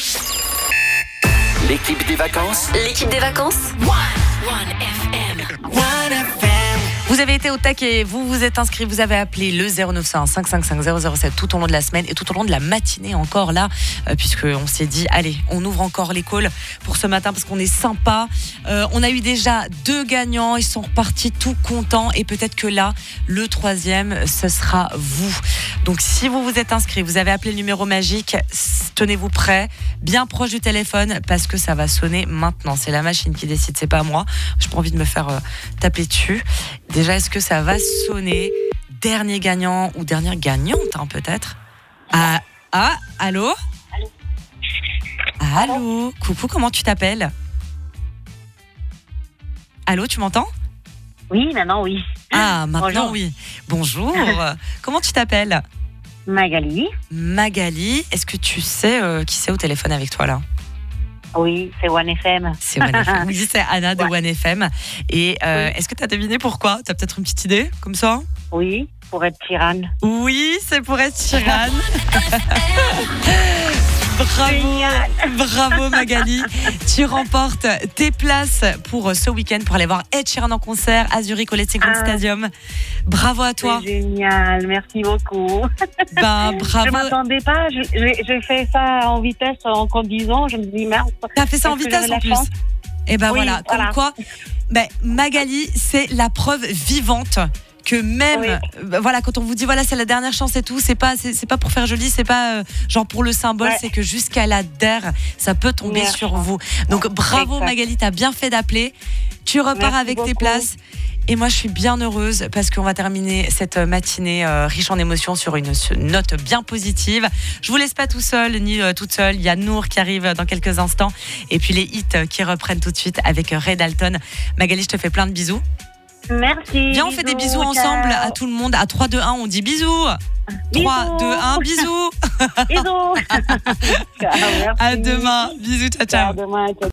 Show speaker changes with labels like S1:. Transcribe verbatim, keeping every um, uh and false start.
S1: L'équipe des vacances.
S2: L'équipe des vacances.
S3: One F M. One F M.
S4: Vous avez été au taquet, vous vous êtes inscrit, vous avez appelé le zéro neuf cent un cinq cinq cinq zéro zéro sept tout au long de la semaine et tout au long de la matinée encore là, euh, puisqu'on s'est dit, allez, on ouvre encore les calls pour ce matin parce qu'on est sympa. Euh, on a eu déjà deux gagnants, ils sont repartis tout contents et peut-être que là, le troisième, ce sera vous. Donc si vous vous êtes inscrit, vous avez appelé le numéro magique, tenez-vous prêts, bien proche du téléphone parce que ça va sonner maintenant. C'est la machine qui décide, c'est pas moi. J'ai pas envie de me faire euh, taper dessus. Déjà, est-ce que ça va sonner? Dernier gagnant ou dernière gagnante, hein, peut-être. Ah, ah, allô? Allô? Allô? Coucou, comment tu t'appelles? Allô, tu m'entends?
S5: Oui, maintenant, oui.
S4: Ah, maintenant,
S5: Bonjour.
S4: oui. Bonjour. Comment tu t'appelles?
S5: Magali.
S4: Magali. Est-ce que tu sais euh, qui c'est au téléphone avec toi, là?
S5: Oui, c'est One F M.
S4: C'est One F M. Oui, c'est Anna de
S5: Ouais.
S4: One F M. Et euh,
S5: Oui.
S4: est-ce que tu as deviné pourquoi? Tu as peut-être une petite idée, comme ça?
S5: Oui, pour être tyranne.
S4: Oui, c'est pour être tyranne. Bravo,
S5: Génial.
S4: bravo Magali. Tu remportes tes places pour ce week-end pour aller voir Ed Sheeran en concert à Zurich au Letzigrund
S5: Ah.
S4: Stadium. Bravo à toi.
S5: C'est génial, merci beaucoup.
S4: Ben,
S5: Je
S4: bravo.
S5: ne m'attendais pas, je- j'ai j'ai fait ça en vitesse en conduisant, je me dis merde.
S4: T'as fait ça en
S5: Est-ce que
S4: vitesse
S5: j'avais
S4: en
S5: la
S4: plus.
S5: chance?
S4: Et ben
S5: Oui,
S4: voilà, comme
S5: voilà.
S4: quoi, ben, Magali, c'est la preuve vivante que même,
S5: Oui.
S4: euh, voilà, quand on vous dit voilà, c'est la dernière chance et tout, c'est pas, c'est, c'est pas pour faire joli, c'est pas euh, genre pour le symbole,
S5: Ouais.
S4: c'est que jusqu'à la der, ça peut tomber
S5: Merci.
S4: sur vous. Donc bravo
S5: Exact.
S4: Magali, t'as bien fait d'appeler. Tu repars
S5: Merci
S4: avec tes
S5: beaucoup.
S4: places. Et moi, je suis bien heureuse parce qu'on va terminer cette matinée euh, riche en émotions sur une note bien positive. Je vous laisse pas tout seul ni euh, toute seule. Il y a Nour qui arrive dans quelques instants. Et puis les hits euh, qui reprennent tout de suite avec Ray Dalton. Magali, je te fais plein de bisous.
S5: Merci.
S4: Viens, on fait des bisous ensemble
S5: ciao.
S4: à tout le monde. À trois, deux, un, on dit bisous.
S5: Bisous.
S4: trois, deux, un, bisous.
S5: Bisous. Ciao, merci.
S4: À demain. Bisous, ciao, ciao.
S5: À demain. ciao.